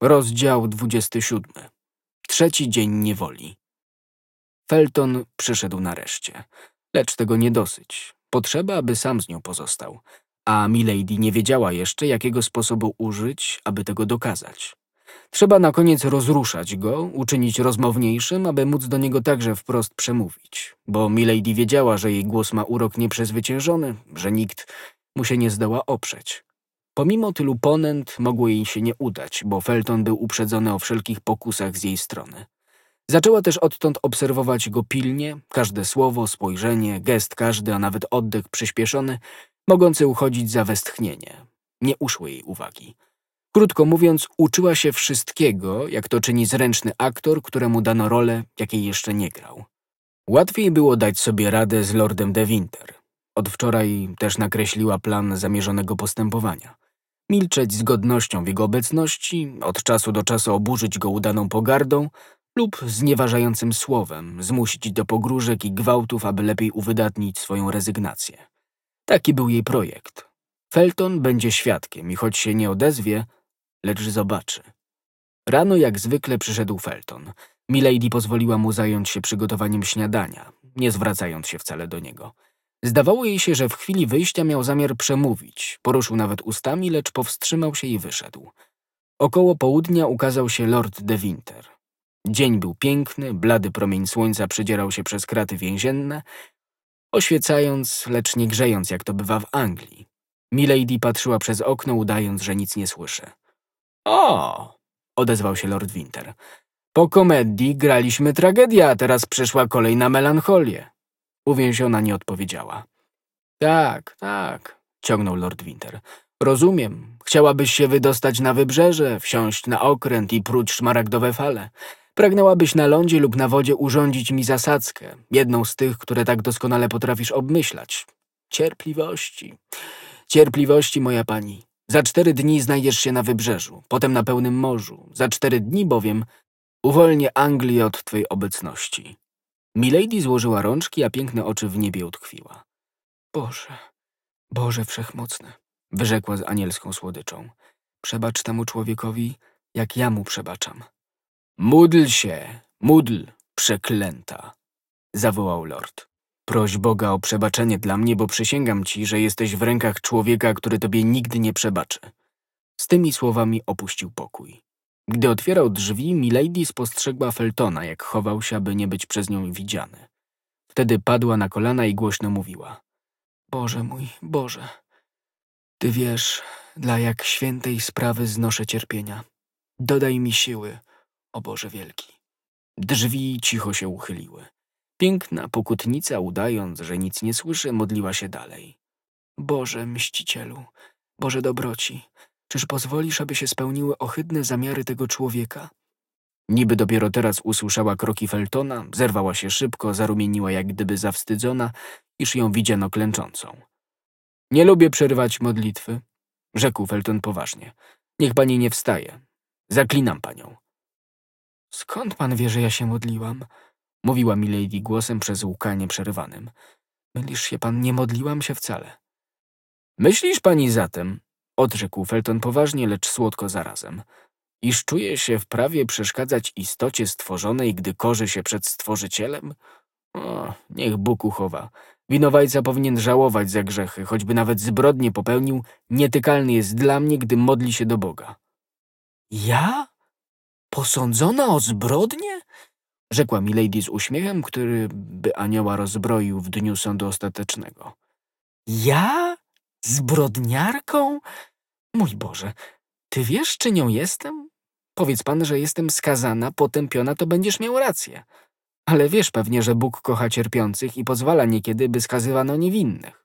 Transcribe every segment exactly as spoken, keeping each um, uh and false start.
Rozdział dwudziesty siódmy. Trzeci dzień niewoli. Felton przyszedł nareszcie. Lecz tego nie dosyć. Potrzeba, aby sam z nią pozostał. A Milady nie wiedziała jeszcze, jakiego sposobu użyć, aby tego dokazać. Trzeba na koniec rozruszać go, uczynić rozmowniejszym, aby móc do niego także wprost przemówić. Bo Milady wiedziała, że jej głos ma urok nieprzezwyciężony, że nikt mu się nie zdoła oprzeć. Pomimo tylu ponęt mogło jej się nie udać, bo Felton był uprzedzony o wszelkich pokusach z jej strony. Zaczęła też odtąd obserwować go pilnie, każde słowo, spojrzenie, gest każdy, a nawet oddech przyspieszony, mogący uchodzić za westchnienie. Nie uszły jej uwagi. Krótko mówiąc, uczyła się wszystkiego, jak to czyni zręczny aktor, któremu dano rolę, jakiej jeszcze nie grał. Łatwiej było dać sobie radę z lordem de Winter. Od wczoraj też nakreśliła plan zamierzonego postępowania. Milczeć z godnością w jego obecności, od czasu do czasu oburzyć go udaną pogardą lub znieważającym słowem, zmusić do pogróżek i gwałtów, aby lepiej uwydatnić swoją rezygnację. Taki był jej projekt. Felton będzie świadkiem i choć się nie odezwie, lecz zobaczy. Rano jak zwykle przyszedł Felton. Milady pozwoliła mu zająć się przygotowaniem śniadania, nie zwracając się wcale do niego. Zdawało jej się, że w chwili wyjścia miał zamiar przemówić. Poruszył nawet ustami, lecz powstrzymał się i wyszedł. Około południa ukazał się lord de Winter. Dzień był piękny, blady promień słońca przedzierał się przez kraty więzienne, oświecając, lecz nie grzejąc, jak to bywa w Anglii. Milady patrzyła przez okno, udając, że nic nie słyszy. O! odezwał się lord Winter. Po komedii graliśmy tragedię, a teraz przyszła kolej na melancholię. Uwięziona nie odpowiedziała. Tak, tak, ciągnął lord Winter. Rozumiem. Chciałabyś się wydostać na wybrzeże, wsiąść na okręt i pruć szmaragdowe fale. Pragnęłabyś na lądzie lub na wodzie urządzić mi zasadzkę, jedną z tych, które tak doskonale potrafisz obmyślać. Cierpliwości. Cierpliwości, moja pani. Za cztery dni znajdziesz się na wybrzeżu, potem na pełnym morzu. Za cztery dni bowiem uwolnię Anglię od twej obecności. Milady złożyła rączki, a piękne oczy w niebie utkwiła. Boże, Boże Wszechmocny, wyrzekła z anielską słodyczą. Przebacz temu człowiekowi, jak ja mu przebaczam. Módl się, módl, przeklęta, zawołał lord. Proś Boga o przebaczenie dla mnie, bo przysięgam ci, że jesteś w rękach człowieka, który tobie nigdy nie przebaczy. Z tymi słowami opuścił pokój. Gdy otwierał drzwi, Milady spostrzegła Feltona, jak chował się, aby nie być przez nią widziany. Wtedy padła na kolana i głośno mówiła. Boże mój, Boże, Ty wiesz, dla jak świętej sprawy znoszę cierpienia. Dodaj mi siły, o Boże wielki. Drzwi cicho się uchyliły. Piękna pokutnica, udając, że nic nie słyszy, modliła się dalej. Boże mścicielu, Boże dobroci, czyż pozwolisz, aby się spełniły ohydne zamiary tego człowieka? Niby dopiero teraz usłyszała kroki Feltona, zerwała się szybko, zarumieniła jak gdyby zawstydzona, iż ją widziano klęczącą. Nie lubię przerywać modlitwy, rzekł Felton poważnie. Niech pani nie wstaje. Zaklinam panią. Skąd pan wie, że ja się modliłam? Mówiła Milady głosem przez łkanie przerywanym. Mylisz się pan, nie modliłam się wcale. Myślisz pani zatem, odrzekł Felton poważnie, lecz słodko zarazem, iż czuje się wprawie przeszkadzać istocie stworzonej, gdy korzy się przed Stworzycielem? O, niech Bóg uchowa. Winowajca powinien żałować za grzechy, choćby nawet zbrodnie popełnił, nietykalny jest dla mnie, gdy modli się do Boga. Ja? Posądzona o zbrodnię? Rzekła Milady z uśmiechem, który by anioła rozbroił w dniu sądu ostatecznego. Ja? Zbrodniarką? Mój Boże, ty wiesz, czy nią jestem? Powiedz pan, że jestem skazana, potępiona, to będziesz miał rację. Ale wiesz pewnie, że Bóg kocha cierpiących i pozwala niekiedy, by skazywano niewinnych.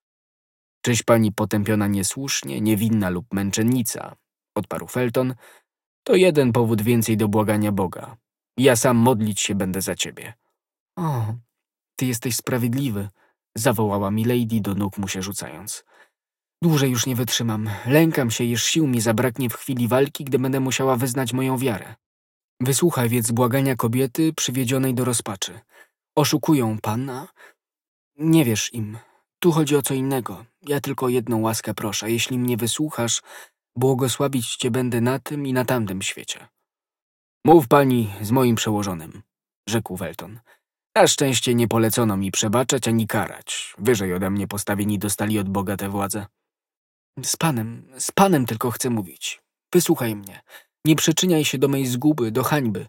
Czyś pani potępiona niesłusznie, niewinna lub męczennica? Odparł Felton. To jeden powód więcej do błagania Boga. Ja sam modlić się będę za ciebie. O, ty jesteś sprawiedliwy, zawołała Milady do nóg mu się rzucając. Dłużej już nie wytrzymam. Lękam się, iż sił mi zabraknie w chwili walki, gdy będę musiała wyznać moją wiarę. Wysłuchaj więc błagania kobiety przywiedzionej do rozpaczy. Oszukują pana? Nie wierz im. Tu chodzi o co innego. Ja tylko jedną łaskę proszę. Jeśli mnie wysłuchasz, Błogosławić cię będę na tym i na tamtym świecie. Mów pani z moim przełożonym, rzekł Felton. Na szczęście nie polecono mi przebaczać ani karać. Wyżej ode mnie postawieni dostali od Boga tę władzę. Z panem, z panem tylko chcę mówić. Wysłuchaj mnie. Nie przyczyniaj się do mej zguby, do hańby.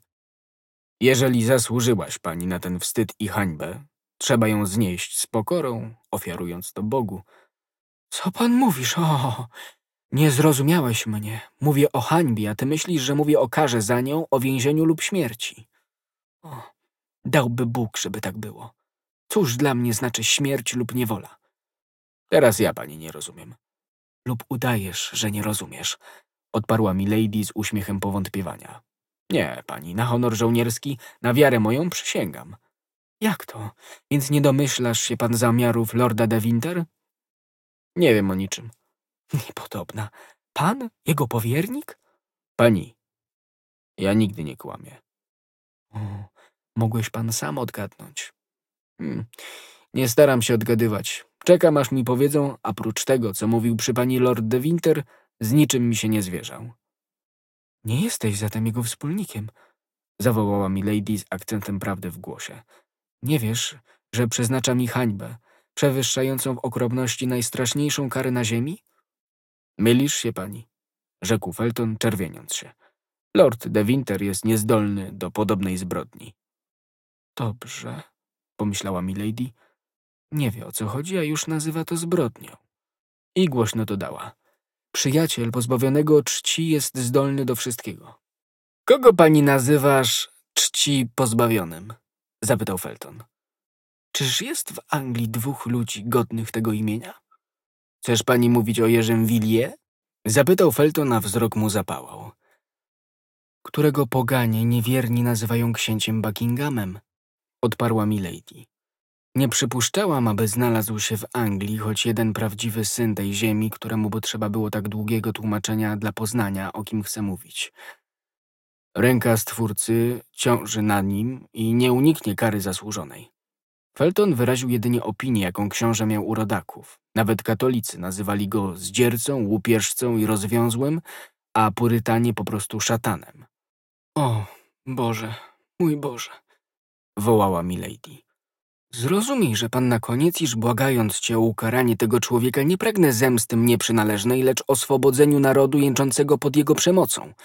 Jeżeli zasłużyłaś pani na ten wstyd i hańbę, trzeba ją znieść z pokorą, ofiarując to Bogu. Co pan mówisz? O, nie zrozumiałeś mnie. Mówię o hańbie, a ty myślisz, że mówię o karze za nią, o więzieniu lub śmierci. O, dałby Bóg, żeby tak było. Cóż dla mnie znaczy śmierć lub niewola? Teraz ja pani nie rozumiem. Lub udajesz, że nie rozumiesz, odparła milady z uśmiechem powątpiewania. Nie, pani, na honor żołnierski, na wiarę moją przysięgam. Jak to? Więc nie domyślasz się pan zamiarów lorda de Winter? Nie wiem o niczym. Niepodobna. Pan? Jego powiernik? Pani, ja nigdy nie kłamię. O, mogłeś pan sam odgadnąć. Hmm. Nie staram się odgadywać. Czekam, aż mi powiedzą, a prócz tego, co mówił przy pani lord de Winter, z niczym mi się nie zwierzał. Nie jesteś zatem jego wspólnikiem, zawołała milady z akcentem prawdy w głosie. Nie wiesz, że przeznacza mi hańbę, przewyższającą w okropności najstraszniejszą karę na ziemi? Mylisz się, pani, rzekł Felton, czerwieniąc się. Lord de Winter jest niezdolny do podobnej zbrodni. Dobrze, pomyślała milady. Nie wie, o co chodzi, a już nazywa to zbrodnią. I głośno dodała. Przyjaciel pozbawionego czci jest zdolny do wszystkiego. Kogo pani nazywasz czci pozbawionym? Zapytał Felton. Czyż jest w Anglii dwóch ludzi godnych tego imienia? Chcesz pani mówić o Jerzym Villiers? Zapytał Felton, a wzrok mu zapałał. Którego poganie niewierni nazywają księciem Buckinghamem? Odparła milady. Nie przypuszczałam, aby znalazł się w Anglii choć jeden prawdziwy syn tej ziemi, któremu by trzeba było tak długiego tłumaczenia dla poznania, o kim chcę mówić. Ręka Stwórcy ciąży na nim i nie uniknie kary zasłużonej. Felton wyraził jedynie opinię, jaką książę miał u rodaków. Nawet katolicy nazywali go zdziercą, łupieżcą i rozwiązłym, a purytanie po prostu szatanem. O, Boże, mój Boże, wołała milady. Zrozumij, że pan na koniec, iż błagając cię o ukaranie tego człowieka, nie pragnę zemsty mnie przynależnej, lecz oswobodzeniu narodu jęczącego pod jego przemocą.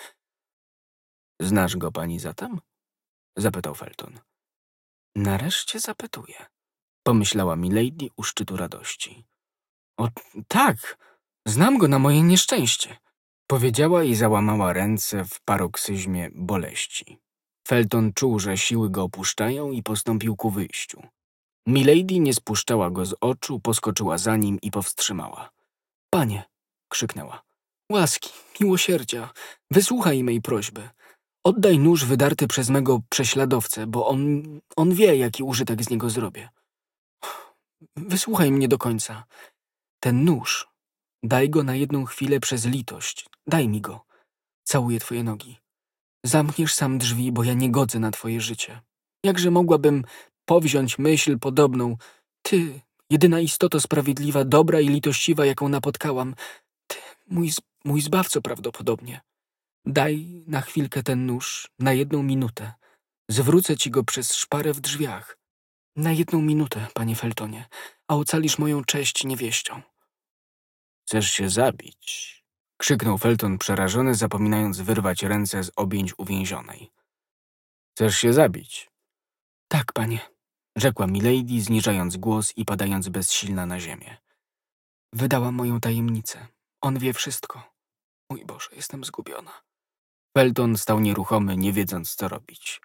Znasz go pani zatem? Zapytał Felton. Nareszcie zapytuje, pomyślała milady u szczytu radości. O, tak, znam go na moje nieszczęście, powiedziała i załamała ręce w paroksyzmie boleści. Felton czuł, że siły go opuszczają i postąpił ku wyjściu. Milady nie spuszczała go z oczu, poskoczyła za nim i powstrzymała. Panie, krzyknęła, łaski, miłosierdzia, wysłuchaj mej prośby. Oddaj nóż wydarty przez mego prześladowcę, bo on, on wie, jaki użytek z niego zrobię. Wysłuchaj mnie do końca. Ten nóż, daj go na jedną chwilę przez litość, daj mi go. Całuję twoje nogi. Zamkniesz sam drzwi, bo ja nie godzę na twoje życie. Jakże mogłabym powziąć myśl podobną. Ty, jedyna istota sprawiedliwa, dobra i litościwa, jaką napotkałam. Ty, mój, mój zbawco prawdopodobnie. Daj na chwilkę ten nóż, na jedną minutę. Zwrócę ci go przez szparę w drzwiach. Na jedną minutę, panie Feltonie, a ocalisz moją cześć niewieścią. Chcesz się zabić? Krzyknął Felton przerażony, zapominając wyrwać ręce z objęć uwięzionej. Chcesz się zabić? Tak, panie, rzekła milady, zniżając głos i padając bezsilna na ziemię. Wydałam moją tajemnicę. On wie wszystko. Mój Boże, jestem zgubiona. Felton stał nieruchomy, nie wiedząc, co robić.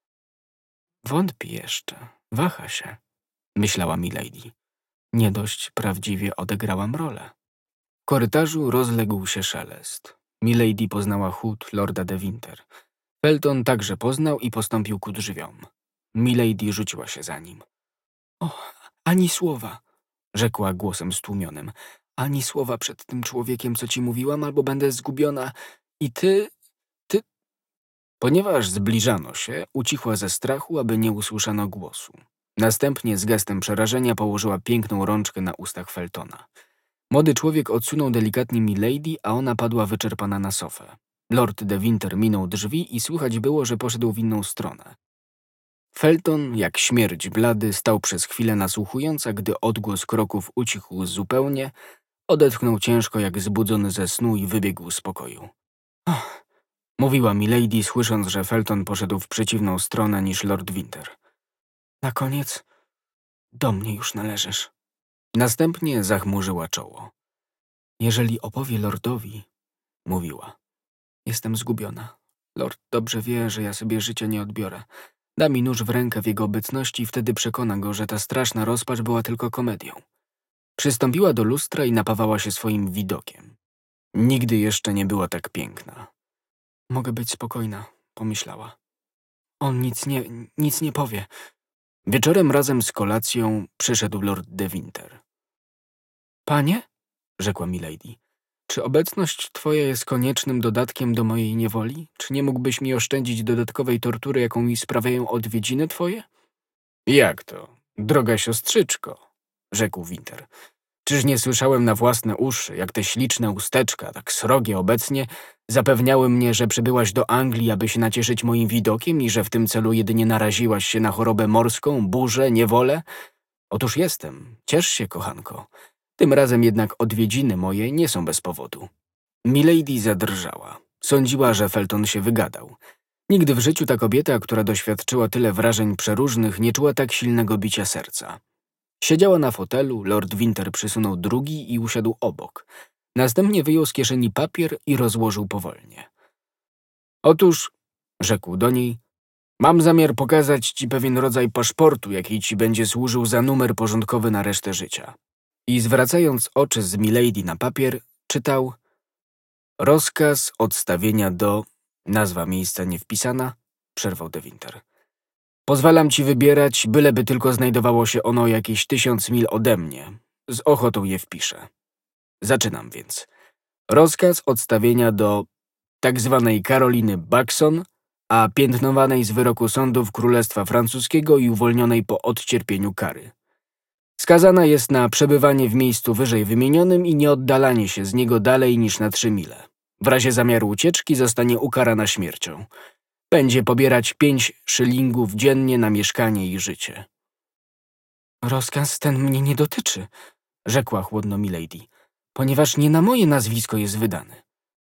Wątpi jeszcze, waha się, myślała milady. Nie dość prawdziwie odegrałam rolę. W korytarzu rozległ się szelest. Milady poznała chód lorda de Winter. Felton także poznał i postąpił ku drzwiom. Milady rzuciła się za nim. O, ani słowa, rzekła głosem stłumionym. Ani słowa przed tym człowiekiem, co ci mówiłam, albo będę zgubiona. I ty, ty... Ponieważ zbliżano się, ucichła ze strachu, aby nie usłyszano głosu. Następnie z gestem przerażenia położyła piękną rączkę na ustach Feltona. Młody człowiek odsunął delikatnie Milady, a ona padła wyczerpana na sofę. Lord de Winter minął drzwi i słychać było, że poszedł w inną stronę. Felton, jak śmierć blady, stał przez chwilę nasłuchując, a gdy odgłos kroków ucichł zupełnie, odetchnął ciężko jak zbudzony ze snu i wybiegł z pokoju. Oh, mówiła Milady, słysząc, że Felton poszedł w przeciwną stronę niż Lord Winter. Na koniec do mnie już należysz. Następnie zachmurzyła czoło. Jeżeli opowie lordowi, mówiła, jestem zgubiona. Lord dobrze wie, że ja sobie życia nie odbiorę. Da mi nóż w rękę w jego obecności i wtedy przekona go, że ta straszna rozpacz była tylko komedią. Przystąpiła do lustra i napawała się swoim widokiem. Nigdy jeszcze nie była tak piękna. Mogę być spokojna, pomyślała. On nic nie, nic nie powie. Wieczorem razem z kolacją przyszedł Lord de Winter. Panie? Rzekła Milady. Czy obecność twoja jest koniecznym dodatkiem do mojej niewoli? Czy nie mógłbyś mi oszczędzić dodatkowej tortury, jaką mi sprawiają odwiedziny twoje? Jak to, droga siostrzyczko? Rzekł Winter. Czyż nie słyszałem na własne uszy, jak te śliczne usteczka, tak srogie obecnie, zapewniały mnie, że przybyłaś do Anglii, aby się nacieszyć moim widokiem i że w tym celu jedynie naraziłaś się na chorobę morską, burzę, niewolę? Otóż jestem. Ciesz się, kochanko. Tym razem jednak odwiedziny moje nie są bez powodu. Milady zadrżała. Sądziła, że Felton się wygadał. Nigdy w życiu ta kobieta, która doświadczyła tyle wrażeń przeróżnych, nie czuła tak silnego bicia serca. Siedziała na fotelu, Lord Winter przysunął drugi i usiadł obok. Następnie wyjął z kieszeni papier i rozłożył powolnie. Otóż, rzekł do niej, mam zamiar pokazać ci pewien rodzaj paszportu, jaki ci będzie służył za numer porządkowy na resztę życia. I zwracając oczy z Milady na papier, czytał rozkaz odstawienia do... Nazwa miejsca nie wpisana, przerwał de Winter. Pozwalam ci wybierać, byleby tylko znajdowało się ono jakieś tysiąc mil ode mnie. Z ochotą je wpiszę. Zaczynam więc. Rozkaz odstawienia do tak zwanej Karoliny Buxton, a piętnowanej z wyroku sądów Królestwa Francuskiego i uwolnionej po odcierpieniu kary. Skazana jest na przebywanie w miejscu wyżej wymienionym i nieoddalanie się z niego dalej niż na trzy mile. W razie zamiaru ucieczki zostanie ukarana śmiercią. Będzie pobierać pięć szylingów dziennie na mieszkanie i życie. Rozkaz ten mnie nie dotyczy, rzekła chłodno Milady, ponieważ nie na moje nazwisko jest wydany.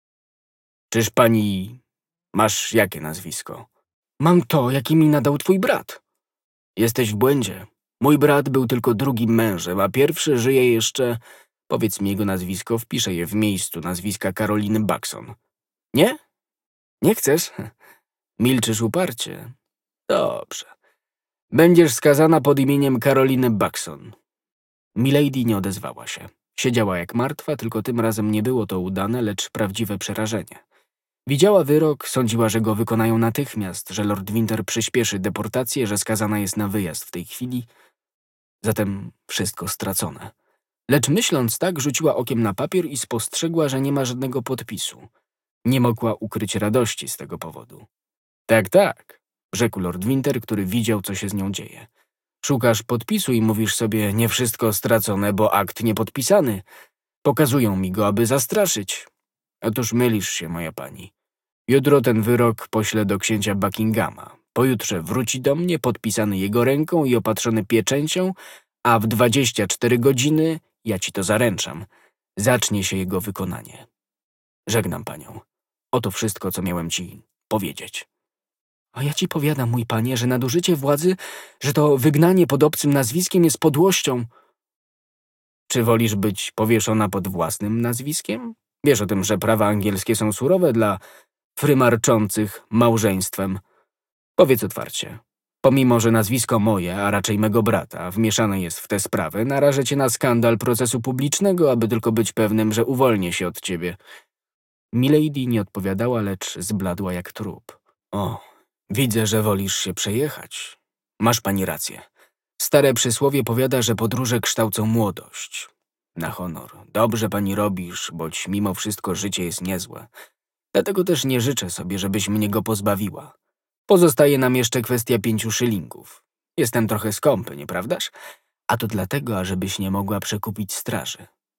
Czyż pani... masz jakie nazwisko? Mam to, jakie mi nadał twój brat. Jesteś w błędzie. Mój brat był tylko drugim mężem, a pierwszy żyje jeszcze... Powiedz mi jego nazwisko, wpiszę je w miejscu nazwiska Karoliny Buxton. Nie? Nie chcesz? Milczysz uparcie. Dobrze. Będziesz skazana pod imieniem Karoliny Buxton. Milady nie odezwała się. Siedziała jak martwa, tylko tym razem nie było to udane, lecz prawdziwe przerażenie. Widziała wyrok, sądziła, że go wykonają natychmiast, że Lord Winter przyspieszy deportację, że skazana jest na wyjazd w tej chwili. Zatem wszystko stracone. Lecz myśląc tak, rzuciła okiem na papier i spostrzegła, że nie ma żadnego podpisu. Nie mogła ukryć radości z tego powodu. Tak, tak, rzekł Lord Winter, który widział, co się z nią dzieje. Szukasz podpisu i mówisz sobie, nie wszystko stracone, bo akt niepodpisany. Pokazują mi go, aby zastraszyć. Otóż mylisz się, moja pani. Jutro ten wyrok poślę do księcia Buckinghama. Pojutrze wróci do mnie, podpisany jego ręką i opatrzony pieczęcią, a w dwadzieścia cztery godziny, ja ci to zaręczam, zacznie się jego wykonanie. Żegnam panią. Oto wszystko, co miałem ci powiedzieć. A ja ci powiadam, mój panie, że nadużycie władzy, że to wygnanie pod obcym nazwiskiem jest podłością. Czy wolisz być powieszona pod własnym nazwiskiem? Wiesz o tym, że prawa angielskie są surowe dla frymarczących małżeństwem. Powiedz otwarcie. Pomimo, że nazwisko moje, a raczej mego brata, wmieszane jest w tę sprawę, narażę cię na skandal procesu publicznego, aby tylko być pewnym, że uwolnię się od ciebie. Milady nie odpowiadała, lecz zbladła jak trup. O, widzę, że wolisz się przejechać. Masz pani rację. Stare przysłowie powiada, że podróże kształcą młodość. Na honor. Dobrze pani robisz, boć mimo wszystko życie jest niezłe. Dlatego też nie życzę sobie, żebyś mnie go pozbawiła. Pozostaje nam jeszcze kwestia pięciu szylingów. Jestem trochę skąpy, nieprawdaż? A to dlatego, ażebyś nie mogła przekupić straży.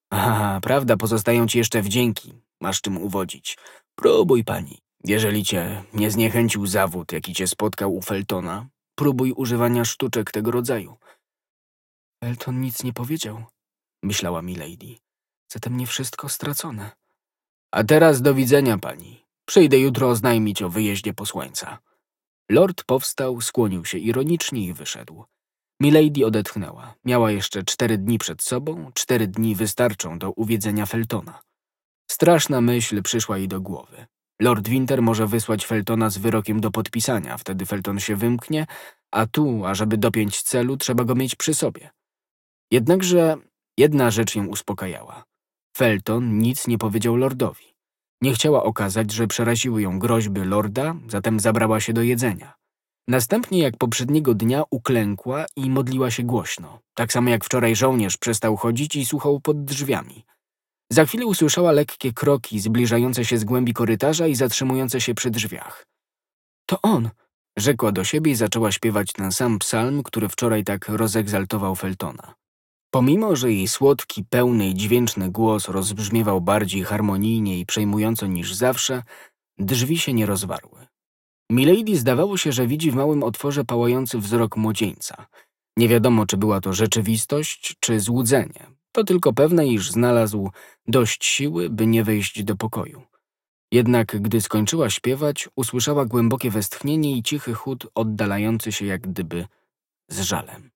Aha, prawda, pozostają ci jeszcze wdzięki. Masz czym uwodzić. Próbuj, pani. Jeżeli cię nie zniechęcił zawód, jaki cię spotkał u Feltona, próbuj używania sztuczek tego rodzaju. Felton nic nie powiedział, myślała Milady. Zatem nie wszystko stracone. A teraz do widzenia, pani. Przyjdę jutro oznajmić o wyjeździe posłańca. Lord powstał, skłonił się ironicznie i wyszedł. Milady odetchnęła. Miała jeszcze cztery dni przed sobą, cztery dni wystarczą do uwiedzenia Feltona. Straszna myśl przyszła jej do głowy. Lord Winter może wysłać Feltona z wyrokiem do podpisania, wtedy Felton się wymknie, a tu, ażeby dopiąć celu, trzeba go mieć przy sobie. Jednakże jedna rzecz ją uspokajała. Felton nic nie powiedział lordowi. Nie chciała okazać, że przeraziły ją groźby lorda, zatem zabrała się do jedzenia. Następnie, jak poprzedniego dnia, uklękła i modliła się głośno. Tak samo jak wczoraj żołnierz przestał chodzić i słuchał pod drzwiami. Za chwilę usłyszała lekkie kroki zbliżające się z głębi korytarza i zatrzymujące się przy drzwiach. To on! Rzekła do siebie i zaczęła śpiewać ten sam psalm, który wczoraj tak rozegzaltował Feltona. Pomimo, że jej słodki, pełny i dźwięczny głos rozbrzmiewał bardziej harmonijnie i przejmująco niż zawsze, drzwi się nie rozwarły. Milady zdawało się, że widzi w małym otworze pałający wzrok młodzieńca. Nie wiadomo, czy była to rzeczywistość, czy złudzenie. To tylko pewne, iż znalazł dość siły, by nie wejść do pokoju. Jednak gdy skończyła śpiewać, usłyszała głębokie westchnienie i cichy chód oddalający się jak gdyby z żalem.